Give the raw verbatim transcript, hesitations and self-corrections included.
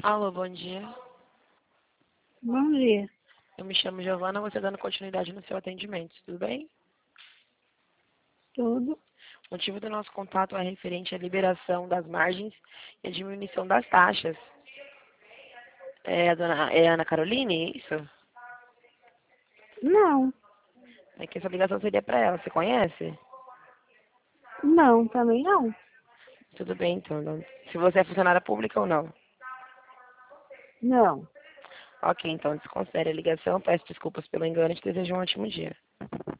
Alô, bom dia. Bom dia. Eu me chamo Giovana, você dando continuidade no seu atendimento, tudo bem? Tudo? O motivo do nosso contato é referente à liberação das margens e a diminuição das taxas. É a dona é a Ana Caroline, é isso? Não. É que essa ligação seria para ela, você conhece? Não, também não. Tudo bem, então. não- Se você é funcionária pública ou não. Não. Ok, então desconsidere a ligação, peço desculpas pelo engano e te desejo um ótimo dia.